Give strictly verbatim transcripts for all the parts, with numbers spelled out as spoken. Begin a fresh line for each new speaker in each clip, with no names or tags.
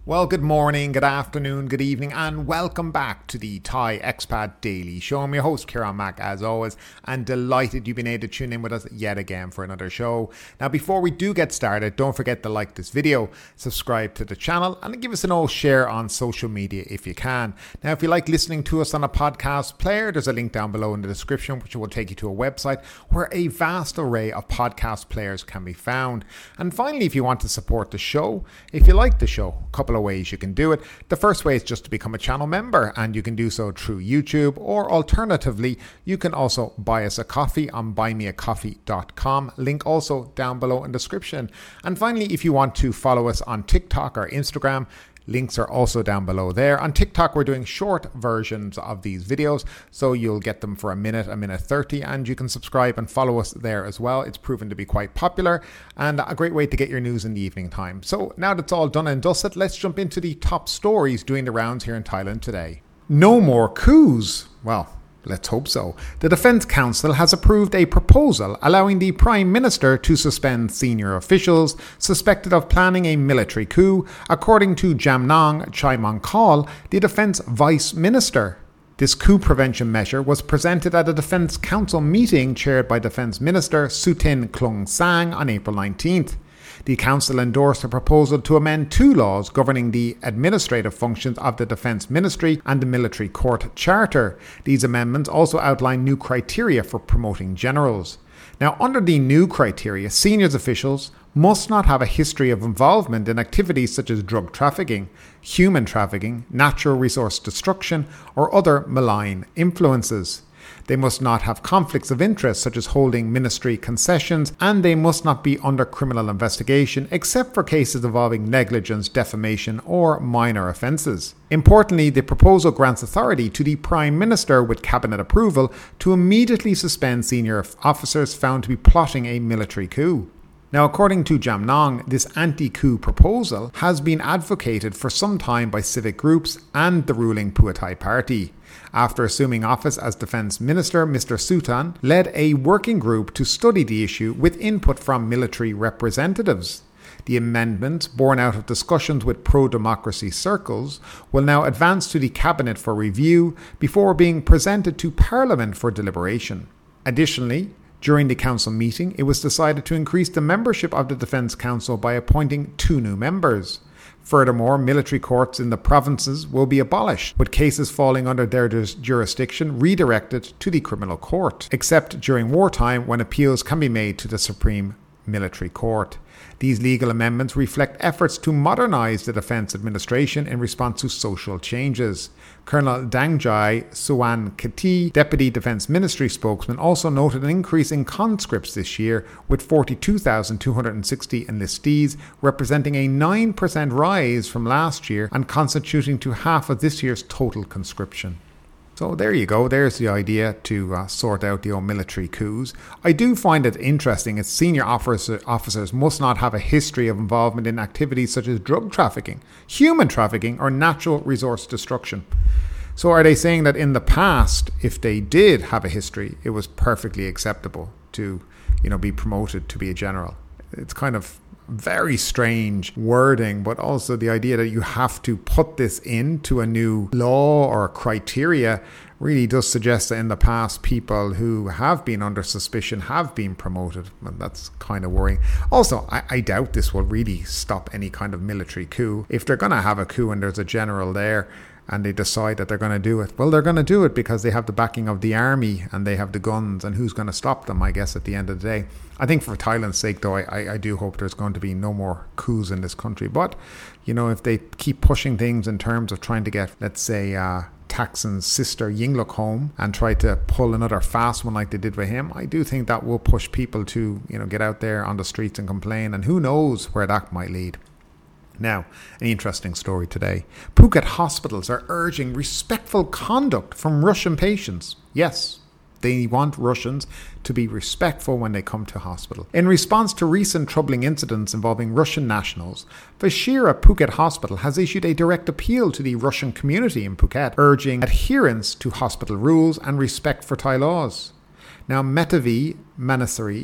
Well, good morning, good afternoon, good evening, and welcome back to the Thai Expat Daily Show. I'm your host, Kieran Mack, as always, and delighted you've been able to tune in with us yet again for another show. Now, before we do get started, don't forget to like this video, subscribe to the channel, and give us an old share on social media if you can. Now, if you like listening to us on a podcast player, there's a link down below in the description, which will take you to a website where a vast array of podcast players can be found. And finally, if you want to support the show, if you like the show, a couple of ways you can do it. The first way is just to become a channel member, and you can do so through YouTube, or alternatively you can also buy us a coffee on buy me a coffee dot com, link also down below in the description. And finally, if you want to follow us on TikTok or Instagram, links are also down below there. On TikTok, we're doing short versions of these videos, so you'll get them for a minute, a minute thirty, and you can subscribe and follow us there as well. It's proven to be quite popular and a great way to get your news in the evening time. So now that's all done and dusted, let's jump into the top stories doing the rounds here in Thailand today. No more coups. Well, let's hope so. The Defence Council has approved a proposal allowing the Prime Minister to suspend senior officials suspected of planning a military coup, according to Jamnong Chaimongkol, the Defence Vice Minister. This coup prevention measure was presented at a Defence Council meeting chaired by Defence Minister Sutin Klungsang on April nineteenth. The Council endorsed a proposal to amend two laws governing the administrative functions of the Defence Ministry and the Military Court Charter. These amendments also outline new criteria for promoting generals. Now, under the new criteria, senior officials must not have a history of involvement in activities such as drug trafficking, human trafficking, natural resource destruction, or other malign influences. They must not have conflicts of interest such as holding ministry concessions, and they must not be under criminal investigation except for cases involving negligence, defamation or minor offences. Importantly, the proposal grants authority to the Prime Minister with cabinet approval to immediately suspend senior officers found to be plotting a military coup. Now, according to Jamnong, this anti-coup proposal has been advocated for some time by civic groups and the ruling Pheu Thai party. After assuming office as Defence Minister, Mister Sutin led a working group to study the issue with input from military representatives. The amendment, born out of discussions with pro-democracy circles, will now advance to the Cabinet for review before being presented to Parliament for deliberation. Additionally, during the council meeting, it was decided to increase the membership of the Defence Council by appointing two new members. Furthermore, military courts in the provinces will be abolished, with cases falling under their jurisdiction redirected to the criminal court, except during wartime when appeals can be made to the Supreme Military Court. These legal amendments reflect efforts to modernise the defence administration in response to social changes. Colonel Dangjai Suwankati, Deputy Defence Ministry spokesman, also noted an increase in conscripts this year, with forty-two thousand two hundred sixty enlistees, representing a nine percent rise from last year and constituting to half of this year's total conscription. So there you go, there's the idea to uh, sort out the old military coups. I do find it interesting that senior officer, officers must not have a history of involvement in activities such as drug trafficking, human trafficking or natural resource destruction. So are they saying that in the past, if they did have a history, it was perfectly acceptable to, you know, be promoted to be a general? It's kind of very strange wording, but also the idea that you have to put this into a new law or criteria really does suggest that in the past people who have been under suspicion have been promoted, and that's kind of worrying. Also, I, I doubt this will really stop any kind of military coup. If they're going to have a coup and there's a general there and they decide that they're going to do it, well, they're going to do it because they have the backing of the army and they have the guns, and who's going to stop them, I guess, at the end of the day. I think for Thailand's sake, though, I, I do hope there's going to be no more coups in this country. But, you know, if they keep pushing things in terms of trying to get, let's say, uh, Thaksin's sister Yingluck home and try to pull another fast one like they did with him, I do think that will push people to, you know, get out there on the streets and complain, and who knows where that might lead. Now, an interesting story today. Phuket hospitals are urging respectful conduct from Russian patients. Yes, they want Russians to be respectful when they come to hospital. In response to recent troubling incidents involving Russian nationals, Vashira Phuket Hospital has issued a direct appeal to the Russian community in Phuket, urging adherence to hospital rules and respect for Thai laws. Now, Metavi Manasari,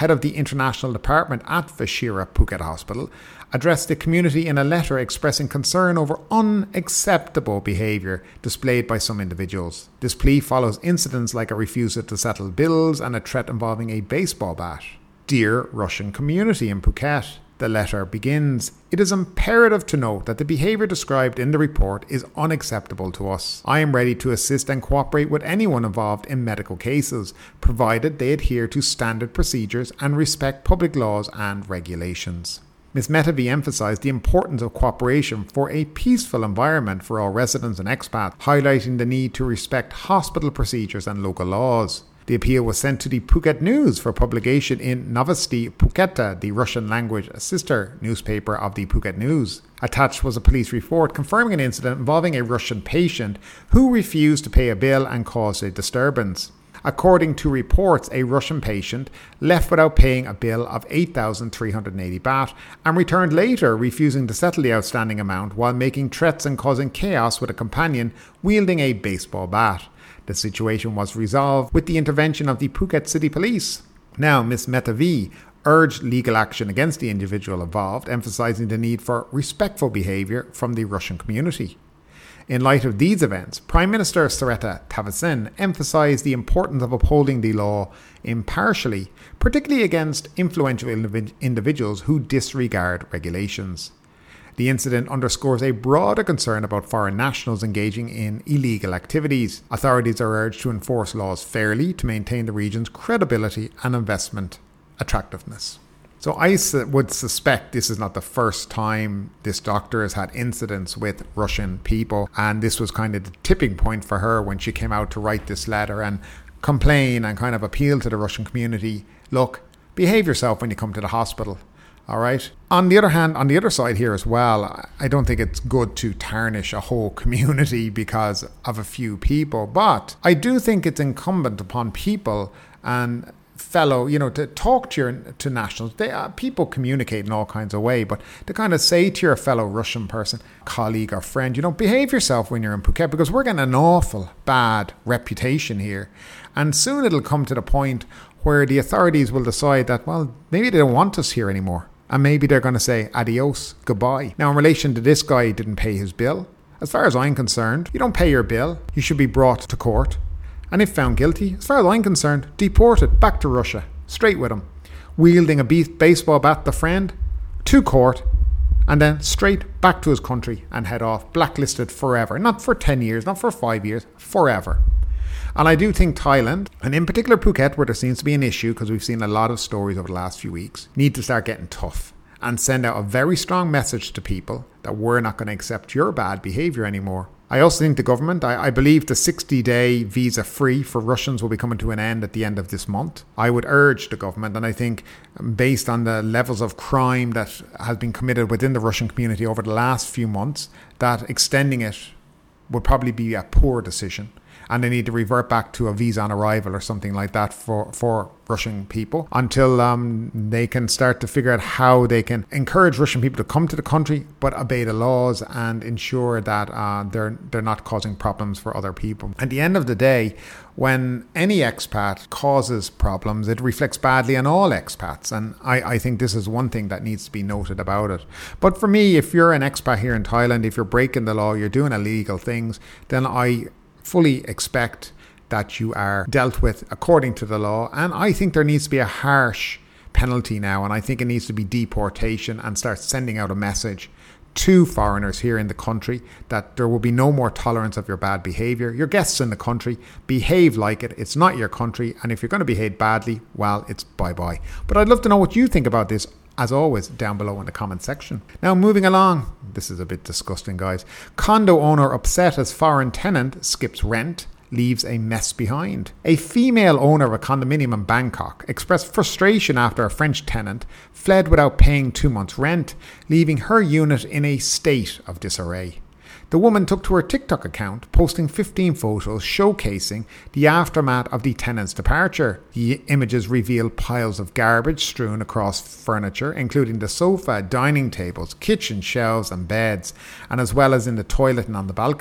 head of the international department at Vashira Phuket Hospital, addressed the community in a letter expressing concern over unacceptable behaviour displayed by some individuals. This plea follows incidents like a refusal to settle bills and a threat involving a baseball bat. Dear Russian community in Phuket, the letter begins, "It is imperative to note that the behaviour described in the report is unacceptable to us. I am ready to assist and cooperate with anyone involved in medical cases, provided they adhere to standard procedures and respect public laws and regulations." Miz Mehtavi emphasised the importance of cooperation for a peaceful environment for all residents and expats, highlighting the need to respect hospital procedures and local laws. The appeal was sent to the Phuket News for publication in Novosti Phuketa, the Russian language sister newspaper of the Phuket News. Attached was a police report confirming an incident involving a Russian patient who refused to pay a bill and caused a disturbance. According to reports, a Russian patient left without paying a bill of eight thousand three hundred eighty baht and returned later, refusing to settle the outstanding amount while making threats and causing chaos with a companion wielding a baseball bat. The situation was resolved with the intervention of the Phuket City Police. Now, Miz Mehtavi urged legal action against the individual involved, emphasising the need for respectful behaviour from the Russian community. In light of these events, Prime Minister Sarita Thavisin emphasised the importance of upholding the law impartially, particularly against influential individuals who disregard regulations. The incident underscores a broader concern about foreign nationals engaging in illegal activities. Authorities are urged to enforce laws fairly to maintain the region's credibility and investment attractiveness. So I would suspect this is not the first time this doctor has had incidents with Russian people, and this was kind of the tipping point for her when she came out to write this letter and complain and kind of appeal to the Russian community. Look, behave yourself when you come to the hospital. All right. On the other hand, on the other side here as well, I don't think it's good to tarnish a whole community because of a few people. But I do think it's incumbent upon people and fellow, you know, to talk to your to nationals. They uh, people communicate in all kinds of ways, but to kind of say to your fellow Russian person, colleague or friend, you know, behave yourself when you're in Phuket because we're getting an awful bad reputation here. And soon it'll come to the point where the authorities will decide that, well, maybe they don't want us here anymore. And maybe they're going to say adios, goodbye. Now, in relation to this guy who didn't pay his bill, as far as I'm concerned, you don't pay your bill, you should be brought to court. And if found guilty, as far as I'm concerned, deported back to Russia, straight with him. Wielding a baseball bat, the friend, to court, and then straight back to his country and head off, blacklisted forever. Not for ten years, not for five years, forever. And I do think Thailand, and in particular Phuket, where there seems to be an issue, because we've seen a lot of stories over the last few weeks, need to start getting tough and send out a very strong message to people that we're not going to accept your bad behaviour anymore. I also think the government, I, I believe the sixty-day visa free for Russians will be coming to an end at the end of this month. I would urge the government, and I think based on the levels of crime that has been committed within the Russian community over the last few months, that extending it would probably be a poor decision. And they need to revert back to a visa on arrival or something like that for, for Russian people until um, they can start to figure out how they can encourage Russian people to come to the country but obey the laws and ensure that uh, they're they're not causing problems for other people. At the end of the day, when any expat causes problems, it reflects badly on all expats. And I, I think this is one thing that needs to be noted about it. But for me, if you're an expat here in Thailand, if you're breaking the law, you're doing illegal things, then I fully expect that you are dealt with according to the law. And I think there needs to be a harsh penalty now, and I think it needs to be deportation and start sending out a message to foreigners here in the country that there will be no more tolerance of your bad behaviour. Your guests in the country, behave like it. It's not your country, and if you're going to behave badly, well, it's bye-bye. But I'd love to know what you think about this, as always, down below in the comment section. Now, moving along. This is a bit disgusting, guys. Condo owner upset as foreign tenant skips rent, leaves a mess behind. A female owner of a condominium in Bangkok expressed frustration after a French tenant fled without paying two months' rent, leaving her unit in a state of disarray. The woman took to her TikTok account, posting fifteen photos showcasing the aftermath of the tenant's departure. The images reveal piles of garbage strewn across furniture, including the sofa, dining tables, kitchen shelves and beds, and as well as in the toilet and on the balcony.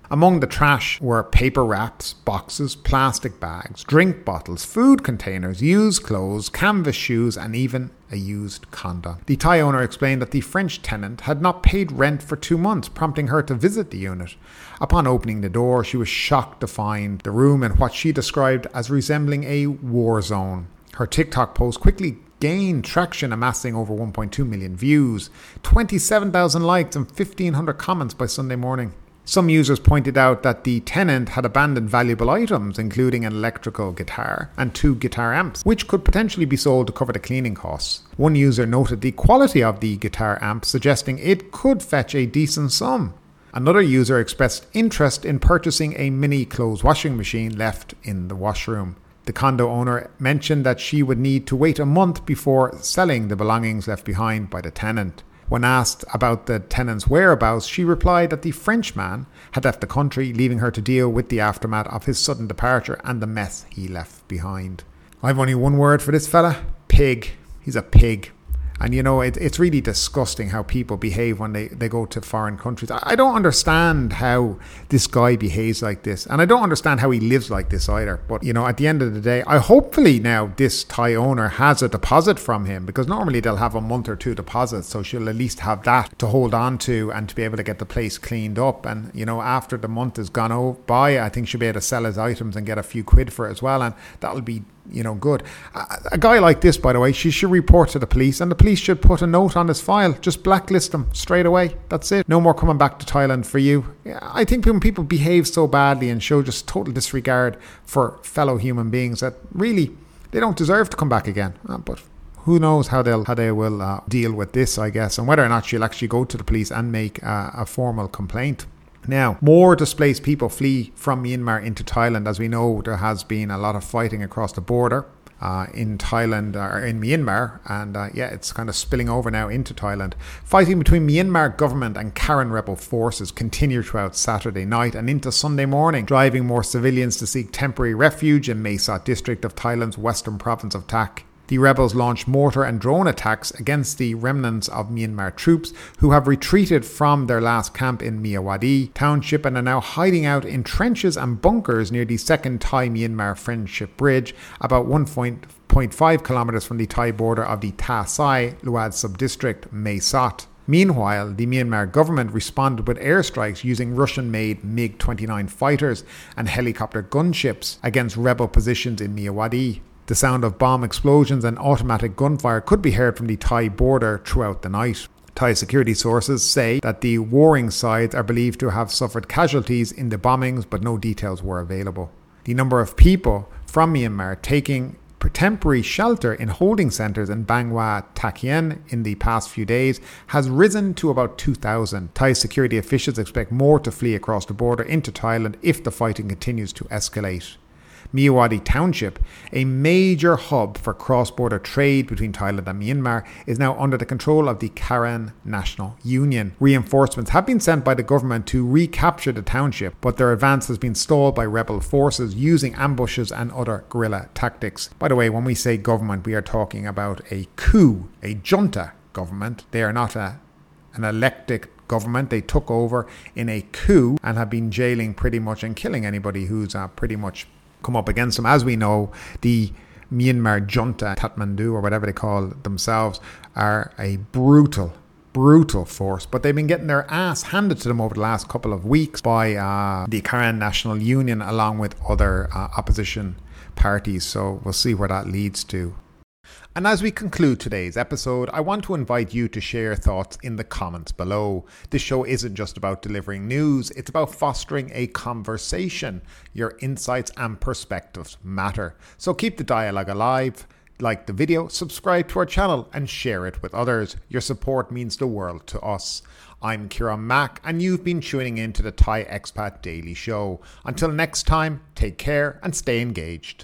Among the trash were paper wraps, boxes, plastic bags, drink bottles, food containers, used clothes, canvas shoes, and even a used condom. The Thai owner explained that the French tenant had not paid rent for two months, prompting her to visit the unit. Upon opening the door, she was shocked to find the room in what she described as resembling a war zone. Her TikTok post quickly gained traction, amassing over one point two million views, twenty-seven thousand likes, and fifteen hundred comments by Sunday morning. Some users pointed out that the tenant had abandoned valuable items, including an electrical guitar and two guitar amps, which could potentially be sold to cover the cleaning costs. One user noted the quality of the guitar amp, suggesting it could fetch a decent sum. Another user expressed interest in purchasing a mini clothes washing machine left in the washroom. The condo owner mentioned that she would need to wait a month before selling the belongings left behind by the tenant. When asked about the tenant's whereabouts, she replied that the Frenchman had left the country, leaving her to deal with the aftermath of his sudden departure and the mess he left behind. I've only one word for this fella: pig. He's a pig. And you know, it, it's really disgusting how people behave when they, they go to foreign countries. I, I don't understand how this guy behaves like this. And I don't understand how he lives like this either. But, you know, at the end of the day, I hopefully now this Thai owner has a deposit from him, because normally they'll have a month or two deposit. So she'll at least have that to hold on to and to be able to get the place cleaned up. And, you know, after the month has gone over by, I think she'll be able to sell his items and get a few quid for it as well. And that'll be, you know, good. A, a guy like this, by the way, she should report to the police, and the police should put a note on his file. Just blacklist him straight away. That's it. No more coming back to Thailand for you. Yeah, I think when people behave so badly and show just total disregard for fellow human beings, that really they don't deserve to come back again. Uh, but who knows how they'll how they will uh, deal with this, I guess, and whether or not she'll actually go to the police and make uh, a formal complaint. Now, more displaced people flee from Myanmar into Thailand. As we know, there has been a lot of fighting across the border uh, in Thailand, or in Myanmar, and uh, yeah, it's kind of spilling over now into Thailand. Fighting between Myanmar government and Karen rebel forces continued throughout Saturday night and into Sunday morning, driving more civilians to seek temporary refuge in Mae Sot district of Thailand's western province of Tak. The rebels launched mortar and drone attacks against the remnants of Myanmar troops who have retreated from their last camp in Myawaddy township and are now hiding out in trenches and bunkers near the second Thai-Myanmar Friendship Bridge, about one point five kilometres from the Thai border of the Ta Sai Luad sub-district, Mae Sot. Meanwhile, the Myanmar government responded with airstrikes using Russian-made MiG twenty-nine fighters and helicopter gunships against rebel positions in Myawaddy. The sound of bomb explosions and automatic gunfire could be heard from the Thai border throughout the night. Thai security sources say that the warring sides are believed to have suffered casualties in the bombings, but no details were available. The number of people from Myanmar taking temporary shelter in holding centres in Bang Hwa Tak Yen in the past few days has risen to about two thousand. Thai security officials expect more to flee across the border into Thailand if the fighting continues to escalate. Myawaddy Township, a major hub for cross-border trade between Thailand and Myanmar, is now under the control of the Karen National Union. Reinforcements have been sent by the government to recapture the township, but their advance has been stalled by rebel forces using ambushes and other guerrilla tactics. By the way, when we say government, we are talking about a coup, a junta government. They are not a, an elected government. They took over in a coup and have been jailing pretty much and killing anybody who's uh, pretty much come up against them. As we know, the Myanmar junta, Kathmandu or whatever they call themselves, are a brutal, brutal force. But they've been getting their ass handed to them over the last couple of weeks by uh, the Karen National Union along with other uh, opposition parties. So we'll see where that leads to. And as we conclude today's episode, I want to invite you to share your thoughts in the comments below. This show isn't just about delivering news, it's about fostering a conversation. Your insights and perspectives matter. So keep the dialogue alive, like the video, subscribe to our channel and share it with others. Your support means the world to us. I'm Kieran Mack and you've been tuning in to the Thai Expat Daily Show. Until next time, take care and stay engaged.